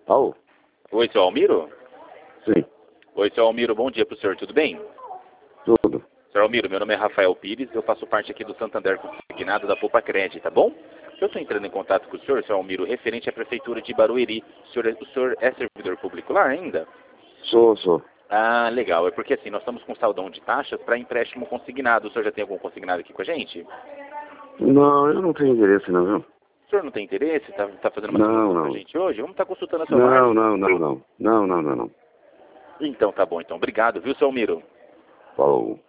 Alô? Oi, seu Almiro? Sim, Oi, seu Almiro, bom dia pro senhor, tudo bem? tudo. Senhor Almiro, meu nome é Rafael Pires, eu faço parte aqui do Santander Consignado da Poupa Cred, tá bom? Eu estou entrando em contato com o senhor, seu Almiro, referente à Prefeitura de Barueri. O senhor é servidor público lá ainda? Sou. Ah, legal. É porque assim, nós estamos com saudão de taxas para empréstimo consignado. O senhor já tem algum consignado aqui com a gente? Não, eu não tenho interesse não, viu? O senhor não tem interesse? Tá fazendo uma Não, simulação com a não. gente hoje? Vamos estar consultando a sua Não, margem. não, não, não. Não. Então tá bom, então. Obrigado, viu, seu Almiro? Falou.